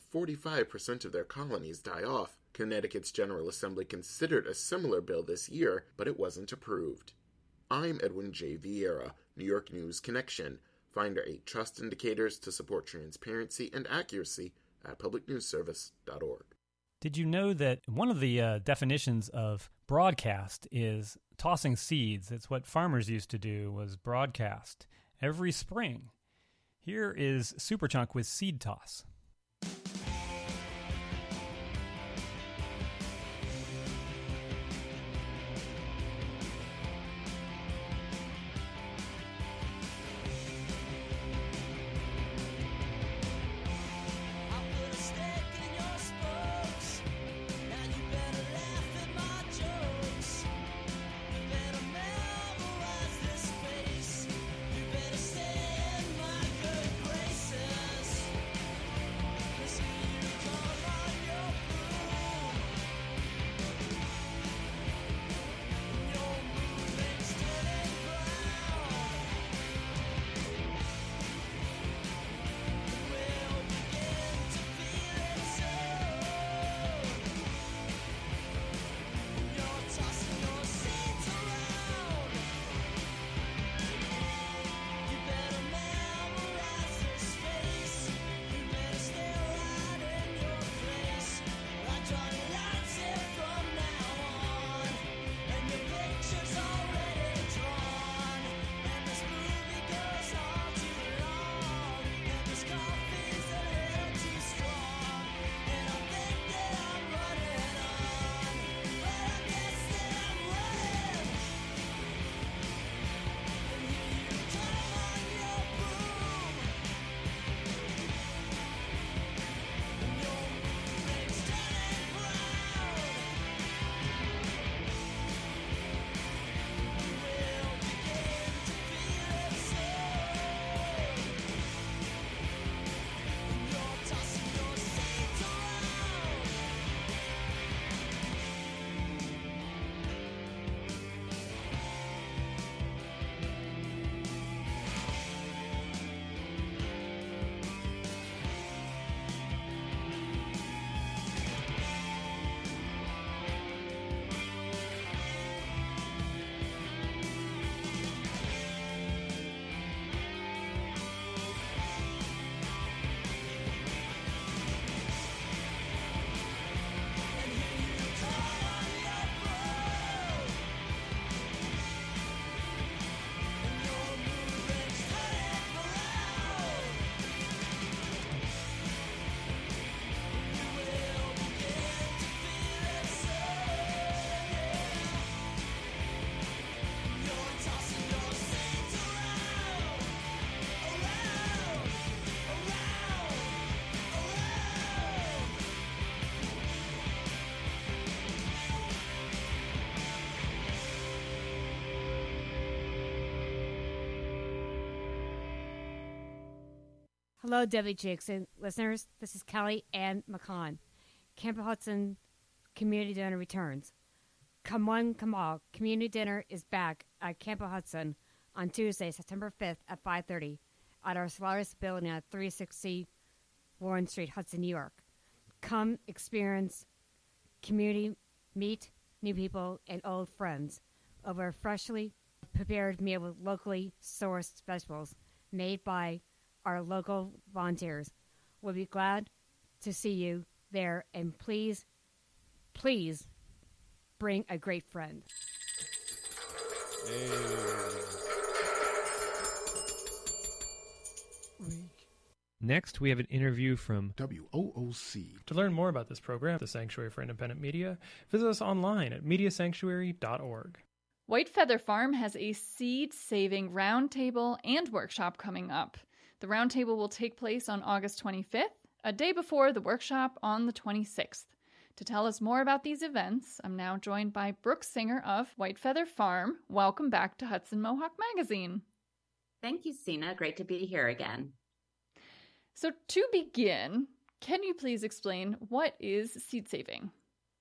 45% of their colonies die off. Connecticut's General Assembly considered a similar bill this year, but it wasn't approved. I'm Edwin J. Vieira, New York News Connection. Find our 8 trust indicators to support transparency and accuracy at publicnewsservice.org. Did you know that one of the definitions of broadcast is tossing seeds? It's what farmers used to do, was broadcast every spring. Here is Superchunk with Seed Toss. Hello, WGX listeners. This is Kelly Ann McCon. Camp Hudson Community Dinner returns. Come one, come all. Community Dinner is back at Camp Hudson on Tuesday, September 5th at 5:30 at our Solaris building at 360 Warren Street, Hudson, New York. Come experience community, meet new people and old friends over a freshly prepared meal with locally sourced vegetables made by our local volunteers. We'll be glad to see you there, and please, please bring a great friend. Next, we have an interview from WOOC. To learn more about this program, the Sanctuary for Independent Media, visit us online at mediasanctuary.org. White Feather Farm has a seed-saving roundtable and workshop coming up. The roundtable will take place on August 25th, a day before the workshop on the 26th. To tell us more about these events, I'm now joined by Brooke Singer of White Feather Farm. Welcome back to Hudson Mohawk Magazine. Thank you, Sina. Great to be here again. So to begin, can you please explain what is seed saving?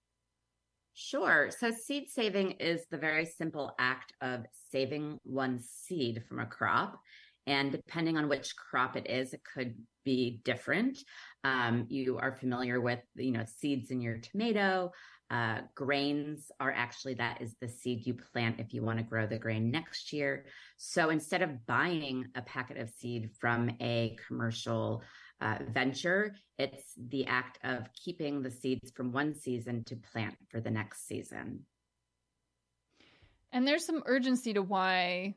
Sure. So seed saving is the very simple act of saving one seed from a crop. And depending on which crop it is, it could be different. You are familiar with, seeds in your tomato. Grains are actually, that is the seed you plant if you want to grow the grain next year. So instead of buying a packet of seed from a commercial venture, it's the act of keeping the seeds from one season to plant for the next season. And there's some urgency to why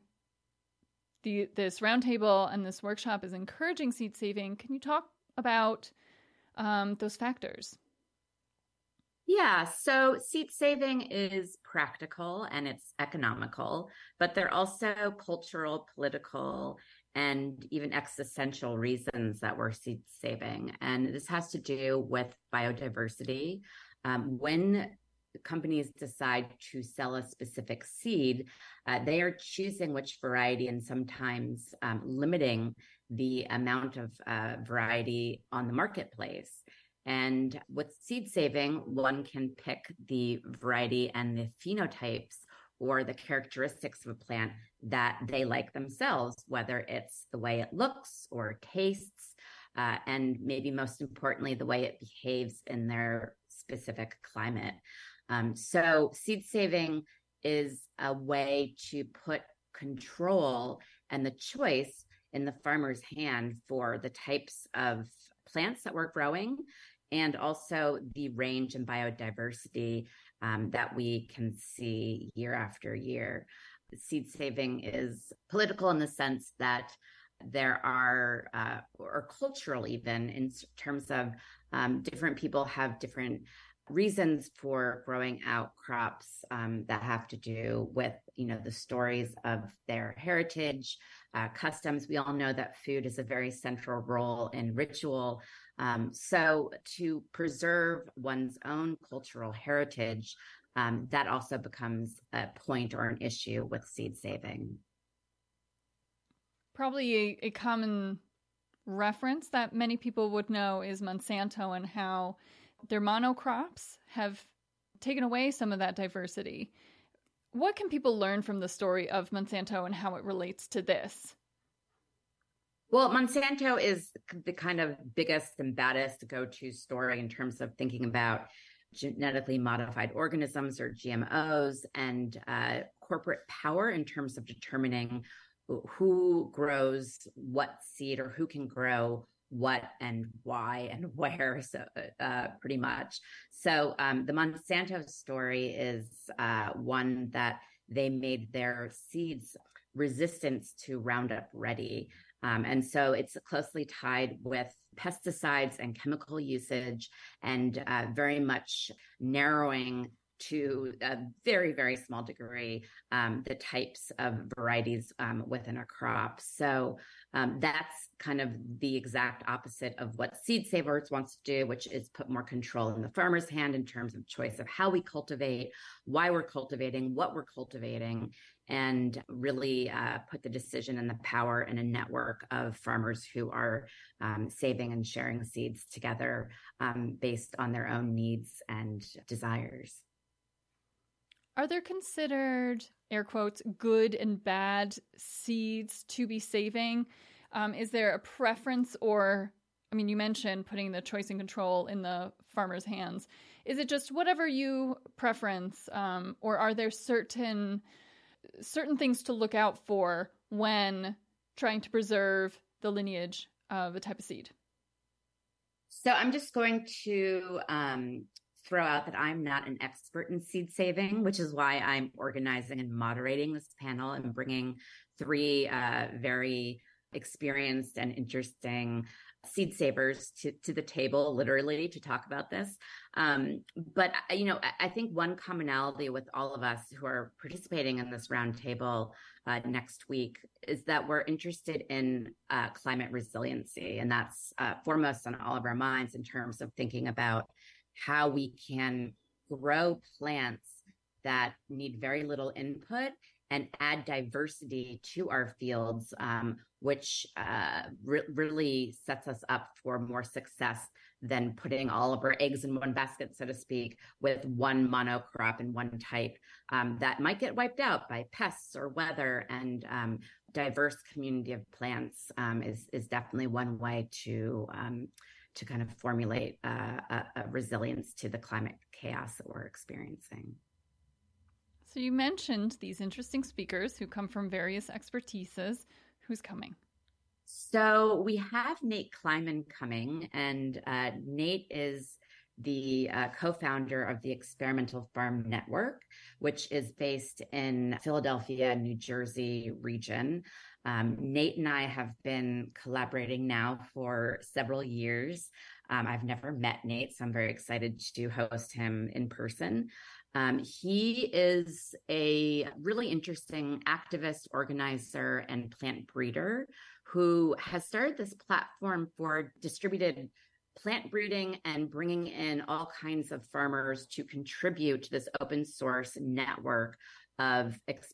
this roundtable and this workshop is encouraging seed saving. Can you talk about those factors? Yeah, so seed saving is practical and it's economical, but there are also cultural, political, and even existential reasons that we're seed saving. And this has to do with biodiversity. When companies decide to sell a specific seed, they are choosing which variety and sometimes limiting the amount of variety on the marketplace. And with seed saving, one can pick the variety and the phenotypes or the characteristics of a plant that they like themselves, whether it's the way it looks or tastes, and maybe most importantly, the way it behaves in their specific climate. So seed saving is a way to put control and the choice in the farmer's hand for the types of plants that we're growing and also the range and biodiversity that we can see year after year. Seed saving is political in the sense that there are, or cultural even, in terms of different people have different reasons for growing out crops that have to do with, the stories of their heritage, customs. We all know that food is a very central role in ritual. So to preserve one's own cultural heritage, that also becomes a point or an issue with seed saving. Probably a common reference that many people would know is Monsanto and how their monocrops have taken away some of that diversity. What can people learn from the story of Monsanto and how it relates to this? Well, Monsanto is the kind of biggest and baddest go-to story in terms of thinking about genetically modified organisms or GMOs and corporate power in terms of determining who grows what seed or who can grow what and why and where, so pretty much. So the Monsanto story is one that they made their seeds resistant to Roundup Ready. And so it's closely tied with pesticides and chemical usage and very much narrowing to a very, very small degree the types of varieties within a crop. So that's kind of the exact opposite of what Seed Savers wants to do, which is put more control in the farmer's hand in terms of choice of how we cultivate, why we're cultivating, what we're cultivating, and really put the decision and the power in a network of farmers who are saving and sharing seeds together based on their own needs and desires. Are there considered, air quotes, good and bad seeds to be saving? Is there a preference or, I mean, you mentioned putting the choice and control in the farmer's hands. Is it just whatever you preference, or are there certain things to look out for when trying to preserve the lineage of a type of seed? So I'm just going to throw out that I'm not an expert in seed saving, which is why I'm organizing and moderating this panel and bringing three very experienced and interesting seed savers to the table, literally, to talk about this. But, I think one commonality with all of us who are participating in this roundtable next week is that we're interested in climate resiliency. And that's foremost on all of our minds in terms of thinking about how we can grow plants that need very little input and add diversity to our fields, which really sets us up for more success than putting all of our eggs in one basket, so to speak, with one monocrop and one type that might get wiped out by pests or weather. And diverse community of plants is definitely one way to kind of formulate a resilience to the climate chaos that we're experiencing. So you mentioned these interesting speakers who come from various expertises. Who's coming? So we have Nate Kleiman coming, and Nate is the co-founder of the Experimental Farm Network, which is based in Philadelphia, New Jersey region. Nate and I have been collaborating now for several years. I've never met Nate, so I'm very excited to host him in person. He is a really interesting activist, organizer, and plant breeder who has started this platform for distributed plant breeding and bringing in all kinds of farmers to contribute to this open source network of